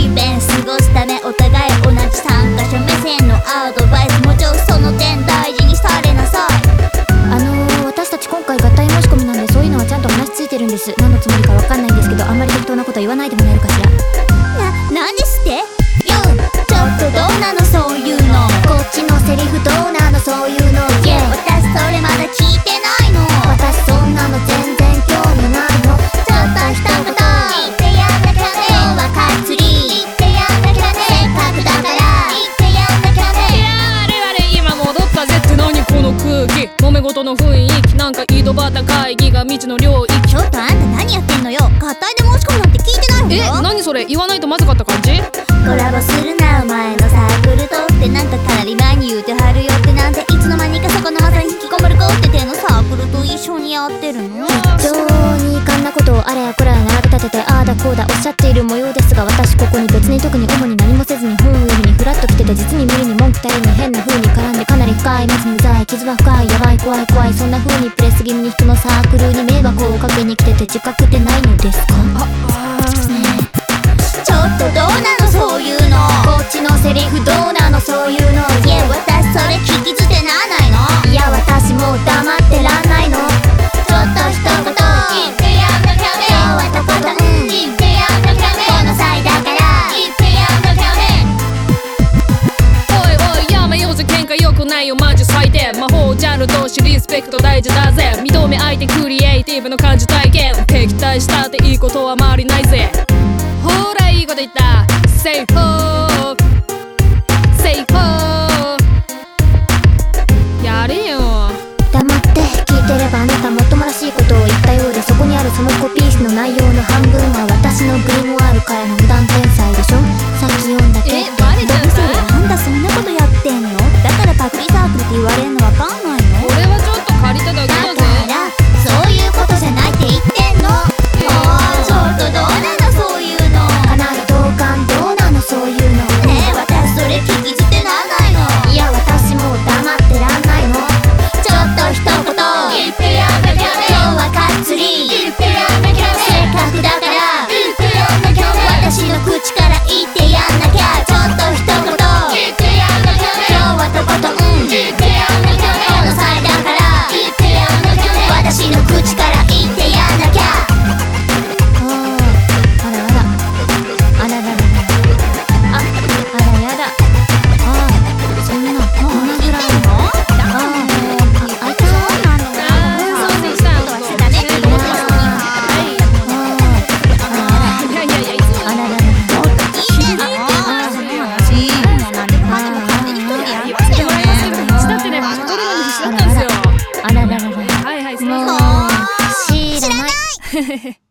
便過ごすためお互い同じ参加者目線のアドバイスもちろんその点大事にされなさい。 私たち今回合体申し込みなんでそういうのはちゃんと話ついてるんです。何のつもりかわかんないんですけど、あんまり適当なこと言わないでもらえるかしら。 なんですって？ちょっとどうなのそういうの。 こっちのセリフどうなのそういうの。 いや私それまだ聞いてないの。 私そんなの全然興味ないの。 ちょっと一言言ってやんなきゃね。今日はカツリ言ってやんなきゃね。せっかくだから言ってやんなきゃね。 いやあれあれ今戻ったぜって何この空気。揉め事の雰囲気なんか井戸端会議が未知の領域。 ちょっとあんた何やってんのよ。合体で申し込むなんて聞いてないわよ。 何それ言わないとまずかった感じ。 コラボするなお前のサークルとってなんかかなり前に言うてはるよってなんでいつの間にかそこのまさに引きこもる子って手のサークルと一緒にやってるの。 非常に遺憾なことをあれやこれや並べ立ててああだこうだおっしゃっている模様ですが、私ここに別に特に主に何もせずに本を読みにフラッと来てて、実に無理に文句たれに変な風に絡んでかなり深いまずにうざい傷は深いやばい怖い怖い、そんな風にプレス気味に人のサークルに迷惑をかけに来てて自覚ってないのですか？ ちょっとどうなのそういうの。 こっちのセリフどうなのそういうの。 いや私それ聞き捨てならないの。 いや私もう黙ってらんないの。 ちょっと一言言ってやんなきゃね。今日はとことん言ってやんなきゃね。この際だから言ってやんなきゃね。 おいおいやめようぜ喧嘩よくないよマジ最低。魔法ジャンル同士リスペクト大事だぜ。認め相手クリエイティブの感じ体験。敵対したっていいことはあまりないぜ。ほらいいこと言った。セイホーセイホーやれよ。 黙って聞いてればあなたもっともらしいことを言ったようで、そこにあるそのコピー紙の内容の半分は私のグリモワールからの無断転載でしょ。さっき読んだけど。 バレちゃうそれあんたそんなことやってんの？だからパクリサークルって言われるのわかんないの？ 俺はちょっと借りただけだだぜ。 からそういうことじゃないって言ってんの。ちょっとどうなのそういうの。 かなり同感どうなのそういうの。 ねえ私それ聞き捨てならないの。 いや私もう黙ってらんないの。 ちょっと一言言ってやんなきゃね。今日はカッツリ言ってやんなきゃね。せっかくだから言ってやんなきゃね。私の口から言ってやんなきゃ。ちょっと一言言ってやんなきゃね。今日はとことん言ってやんなきゃね。この際だから言ってやんなきゃね。私の口から言ってやんなきゃ。 あらあらあららららあらやだ。そんなこんなぐらいのあいたそうなの。 そうでしたことはしてたね。 いやいやいやいつもあらららいいねなんでもかんでも勝手に一人でやりますよね。 だってね太るのに必死だったんですよ。 あららららはいはいすいません。 もう知らない。